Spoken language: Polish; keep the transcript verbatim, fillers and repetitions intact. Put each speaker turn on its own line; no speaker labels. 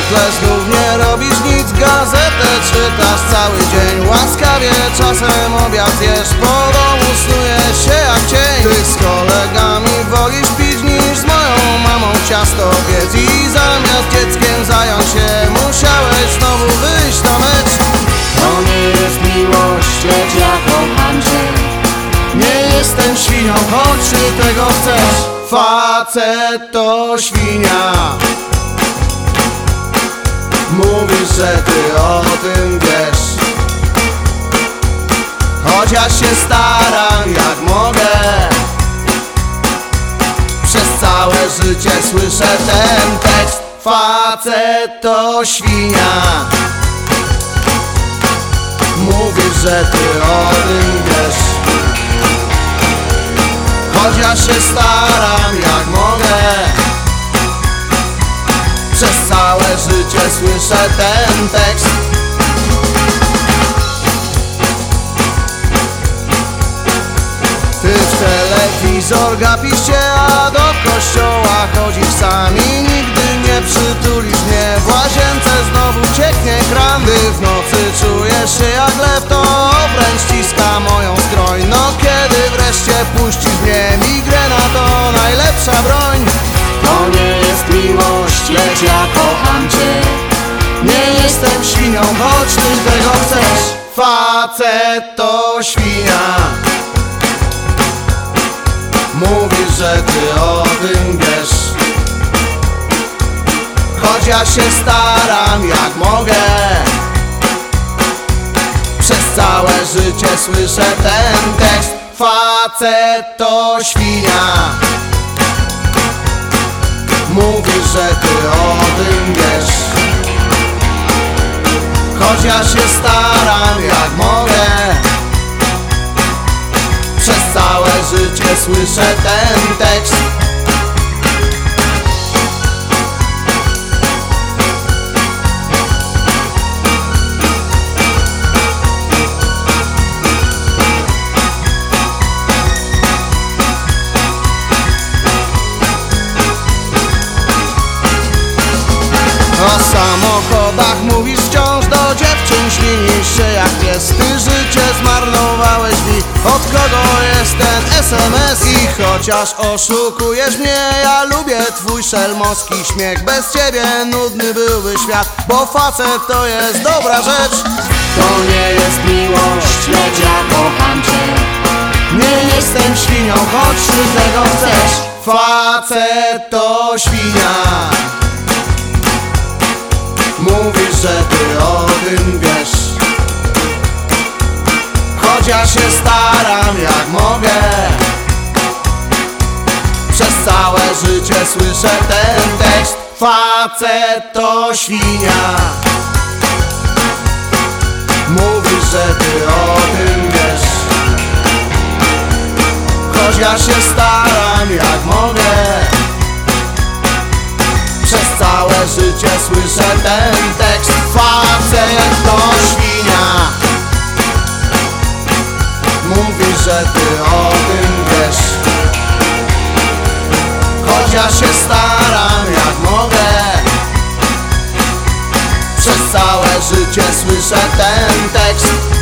zwykle znów nie robisz nic, gazetę czytasz cały dzień. Łaskawie czasem obiad zjesz, po domu snujesz się jak cień. Ty z kolegami wolisz pić niż z moją mamą ciasto piec. I zamiast dzieckiem zająć się, musiałeś znowu wyjść na mecz.
To nie jest miłość, lecz ja kocham cię.
Nie jestem świnią, choć ty tego chcesz. Facet to świnia. Mówisz, że ty o tym wiesz. Chociaż się staram jak mogę, przez całe życie słyszę ten tekst. Facet to świnia. Mówisz, że ty o tym wiesz. Chociaż się staram jak mogę, przez całe życie słyszę ten tekst. Ty w telewizor gapisz się, a do kościoła chodzisz sam i nigdy nie przytulisz mnie. W łazience znowu cieknie kran, gdy w nocy czujesz się jak lew, to obręcz ściska moją skroń. No kiedy wreszcie puścisz mnie, migrena to najlepsza broń.
To nie jest miłość, lecz ja kocham cię.
Nie jestem świnią, choć ty tego chcesz. Facet to świnia. Mówisz, że ty o tym wiesz. Choć ja się staram jak mogę, przez całe życie słyszę ten tekst. Facet to świnia. Mówisz, że ty o tym wiesz. Choć ja się staram jak mogę, przez całe życie słyszę ten tekst. O samochodach mówisz wciąż, do dziewczyn ślinisz się jak pies. Ty życie zmarnowałeś mi, od kogo jest ten es em es? I chociaż oszukujesz mnie, ja lubię twój szelmowski śmiech. Bez ciebie nudny byłby świat, bo facet to jest dobra rzecz.
To nie jest miłość, lecz ja kocham cię.
Nie jestem świnią, choć ty tego chcesz. Facet to świnia. Mówisz, że ty o tym wiesz. Choć ja się staram jak mogę, przez całe życie słyszę ten tekst. Facet to świnia. Mówisz, że ty o tym wiesz. Choć ja się staram jak mogę, przez całe życie słyszę ten tekst. Facet to świnia. Mówisz, że ty o tym wiesz. Choć ja się staram jak mogę, przez całe życie słyszę ten tekst.